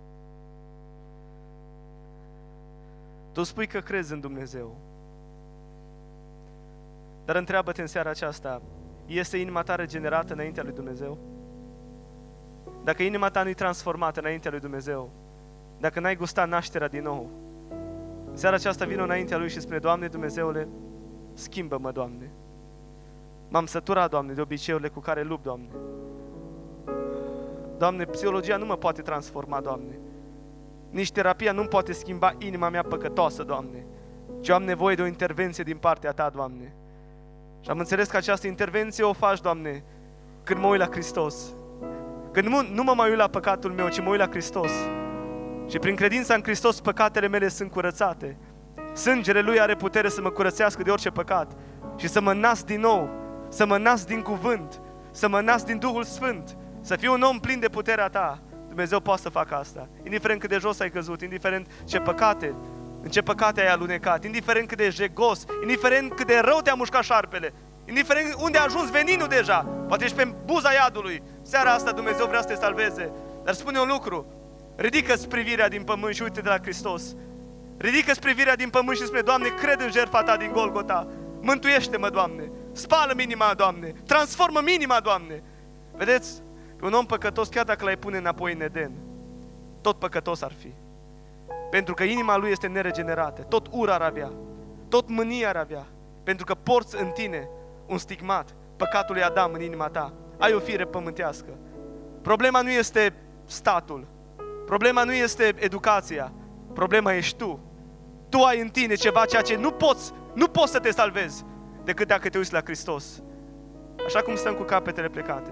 Tu spui că crezi în Dumnezeu. Dar întreabă-te în seara aceasta, este inima ta regenerată înaintea lui Dumnezeu? Dacă inima ta nu-i transformată înaintea lui Dumnezeu, dacă n-ai gustat nașterea din nou, în seara aceasta vină înaintea Lui și spune, Doamne Dumnezeule, schimbă-mă, Doamne. M-am săturat, Doamne, de obiceiurile cu care lupt, Doamne. Doamne, psihologia nu mă poate transforma, Doamne. Nici terapia nu poate schimba inima mea păcătoasă, Doamne. ci am nevoie de o intervenție din partea Ta, Doamne. Și am înțeles că această intervenție o faci, Doamne, când mă uit la Hristos. Când nu, nu mă mai uit la păcatul meu, ci mă uit la Hristos. Și prin credința în Hristos, păcatele mele sunt curățate. Sângele Lui are putere să mă curățească de orice păcat și să mă nasc din nou, să mă nasc din cuvânt, să mă nasc din Duhul Sfânt, să fiu un om plin de puterea Ta. Dumnezeu poate să facă asta. Indiferent cât de jos ai căzut, indiferent ce păcate, în ce păcate ai alunecat, indiferent cât de jegos, indiferent cât de rău te-a mușcat șarpele, indiferent unde a ajuns veninul deja, poate ești pe buza iadului. Seara asta Dumnezeu vrea să te salveze. Dar spune un lucru, ridică-ți privirea din pământ și uite de la Hristos. Ridică-ți privirea din pământ și spune, Doamne, cred în jertfa Ta din Golgota. Mântuiește-mă, Doamne. Spală-mi inima, Doamne. Transformă-mi inima, Doamne. Vedeți, un om păcătos, chiar dacă l-ai pune înapoi în Eden, tot păcătos ar fi. Pentru că inima lui este neregenerată. Tot ura ar avea. Tot mânia ar avea. Pentru că porți în tine un stigmat, păcatul lui Adam în inima ta. Ai o fire pământească. Problema nu este statul. Problema nu este educația. Problema ești tu. Tu ai în tine ceva ceea ce nu poți, nu poți să te salvezi decât dacă te uiți la Hristos. Așa cum stăm cu capetele plecate.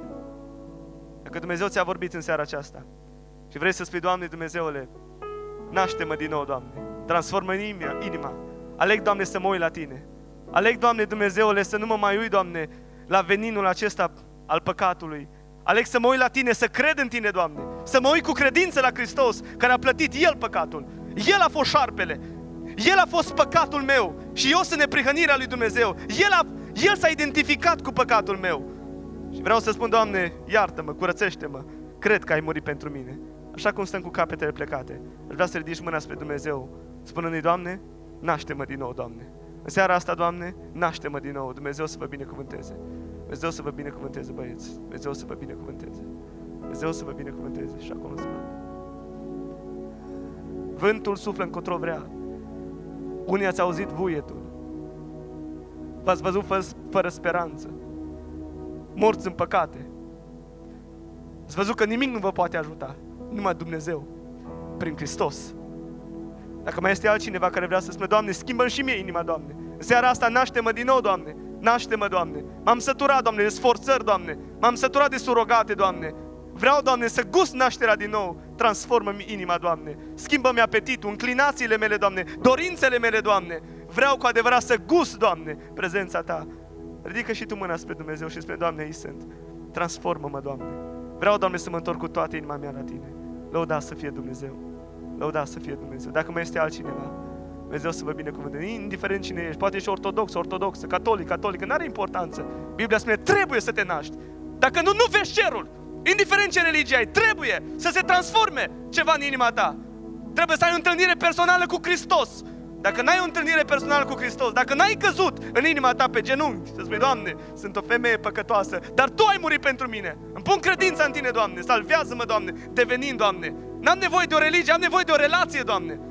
Dacă Dumnezeu ți-a vorbit în seara aceasta și vrei să spui, Doamne Dumnezeule, naște-mă din nou, Doamne, transformă inima, inima. Aleg, Doamne, să mă uit la Tine. Aleg, Doamne Dumnezeule, să nu mă mai uit, Doamne, la veninul acesta al păcatului. Aleg să mă uit la Tine, să cred în Tine, Doamne, să mă uit cu credință la Hristos, care a plătit El păcatul. El a fost șarpele. El a fost păcatul meu și eu sunt neprihănirea lui Dumnezeu. El, a, El s-a identificat cu păcatul meu. Și vreau să spun, Doamne, iartă-mă, curățește-mă, cred că ai murit pentru mine. Așa cum stăm cu capetele plecate, aș vrea să ridici mâna spre Dumnezeu, spunându-i, Doamne, naște-mă din nou, Doamne. În seara asta, Doamne, naște-mă din nou. Dumnezeu să vă binecuvânteze. Dumnezeu să vă binecuvânteze, băieți. Dumnezeu să vă binecuvânteze. Dumnezeu să vă binecuvânteze. Și acolo în spate. Vântul suflă încotro vrea. Unii ați auzit vuietul. V-ați văzut fără, fără speranță. Morți în păcate. Ați văzut că nimic nu vă poate ajuta. Numai Dumnezeu. Prin Hristos. Dacă mai este altcineva care vrea să spună, Doamne, schimbă-mi și mie inima, Doamne. În seara asta naște-mă din nou, Doamne. Naște-mă, Doamne. M-am săturat, Doamne, de sforțări, Doamne. M-am săturat de surogate, Doamne. Vreau, Doamne, să gust nașterea din nou. Transformă-mi inima, Doamne. Schimbă-mi apetitul, înclinațiile mele, Doamne, dorințele mele, Doamne. Vreau cu adevărat să gust, Doamne, prezența Ta. Ridică și tu mâna spre Dumnezeu și spune, Doamne, aici sunt. Transformă-mă, Doamne. Vreau, Doamne, să mă întorc cu toată inima mea la Tine. Lăuda să fie Dumnezeu. Lăuda să fie Dumnezeu. Dacă mai este altcineva, Dumnezeu să vă binecuvânteze. Indiferent cine ești, poate ești ortodox, ortodoxă, catolic, catolică, n-are importanță. Biblia spune, trebuie să te naști. Dacă nu, nu vezi cerul. Indiferent ce religie ai, trebuie să se transforme ceva în inima ta. Trebuie să ai o întâlnire personală cu Hristos. Dacă n-ai o întâlnire personală cu Hristos, dacă n-ai căzut în inima ta pe genunchi, să spui, Doamne, sunt o femeie păcătoasă, dar Tu ai murit pentru mine. Îmi pun credința în Tine, Doamne, salvează-mă, Doamne, devenind, Doamne. N-am nevoie de o religie, am nevoie de o relație, Doamne.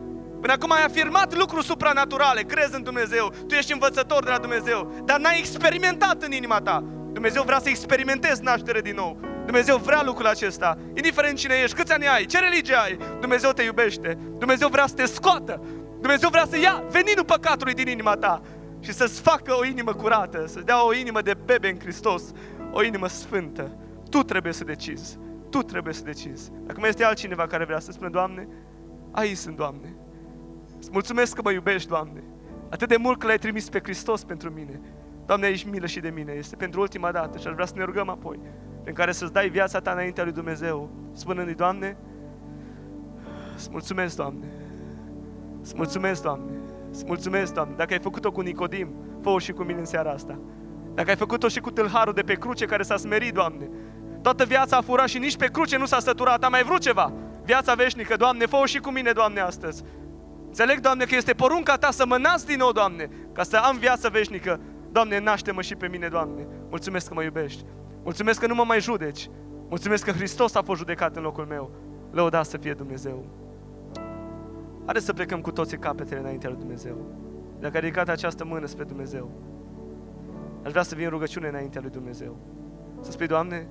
Până acum ai afirmat lucruri supranaturale, crezi în Dumnezeu, tu ești învățător de la Dumnezeu, dar n-ai experimentat în inima ta. Dumnezeu vrea să experimentezi naștere din nou. Dumnezeu vrea lucrul acesta. Indiferent cine ești, câți ani ai, ce religie ai, Dumnezeu te iubește. Dumnezeu vrea să te scoată. Dumnezeu vrea să ia veninul păcatului din inima ta și să-ți facă o inimă curată, să-ți dea o inimă de bebe în Hristos, o inimă sfântă. Tu trebuie să decizi. Tu trebuie să decizi. Dacă mai este altcineva care vrea să spună, Doamne, aici sunt, Doamne. Îți mulțumesc că mă iubești, Doamne. Atât de mult că l-ai trimis pe Hristos pentru mine. Doamne, ești milă și de mine. Este pentru ultima dată și aș vrea să ne rugăm apoi, prin care să-ți dai viața ta înaintea lui Dumnezeu, spunând-i, Doamne, îți mulțumesc, Doamne. Îți mulțumesc, Doamne. Îți mulțumesc, Doamne. Dacă ai făcut-o cu Nicodim, fă-o și cu mine în seara asta. Dacă ai făcut-o și cu tâlharul de pe cruce care s-a smerit, Doamne. Toată viața a furat și nici pe cruce nu s-a săturat. Am mai vrut ceva. Viața veșnică, Doamne, fă-o și cu mine, Doamne, astăzi. Înțeleg, Doamne, că este porunca Ta să mă nasc din nou, Doamne, ca să am viață veșnică. Doamne, naște-mă și pe mine, Doamne. Mulțumesc că mă iubești. Mulțumesc că nu mă mai judeci. Mulțumesc că Hristos a fost judecat în locul meu. Lăudați să fie Dumnezeu. Haideți să plecăm cu toții capetele înaintea lui Dumnezeu. Dacă ai ridicat această mână spre Dumnezeu, aș vrea să vin în rugăciune înaintea lui Dumnezeu. Să spui, Doamne,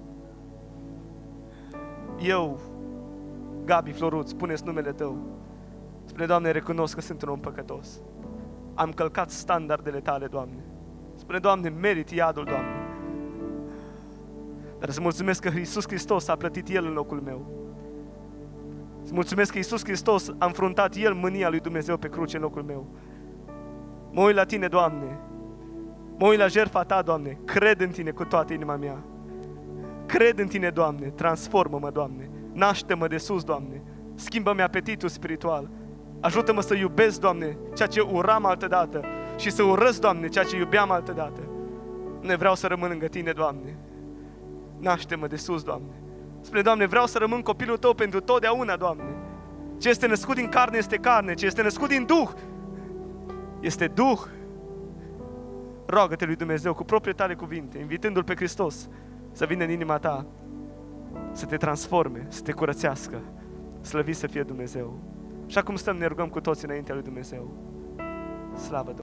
eu, Gabi Floruț, spune-ți numele Tău. Spune, Doamne, recunosc că sunt un om păcătos. Am călcat standardele Tale, Doamne. Spune, Doamne, merit iadul, Doamne. Dar să mulțumesc că Iisus Hristos a plătit El în locul meu. Să mulțumesc că Iisus Hristos a înfruntat El mânia lui Dumnezeu pe cruce în locul meu. Mă uit la Tine, Doamne. Mă uit la jertfa Ta, Doamne. Cred în Tine cu toată inima mea. Cred în Tine, Doamne. Transformă-mă, Doamne. Naște-mă de sus, Doamne. Schimbă-mi apetitul spiritual. Ajută-mă să iubesc, Doamne, ceea ce uram altădată și să urăsc, Doamne, ceea ce iubeam altădată. Ne vreau să rămân lângă Tine, Doamne. Naște-mă de sus, Doamne. Spune, Doamne, vreau să rămân copilul Tău pentru totdeauna, Doamne. Ce este născut din carne este carne, ce este născut din Duh este Duh. Roagă-te lui Dumnezeu cu propriile Tale cuvinte, invitându-L pe Hristos să vină în inima ta, să te transforme, să te curățească. Slăvit să fie Dumnezeu. Și acum stăm, ne rugăm cu toții înaintea lui Dumnezeu. Slavă Domnului!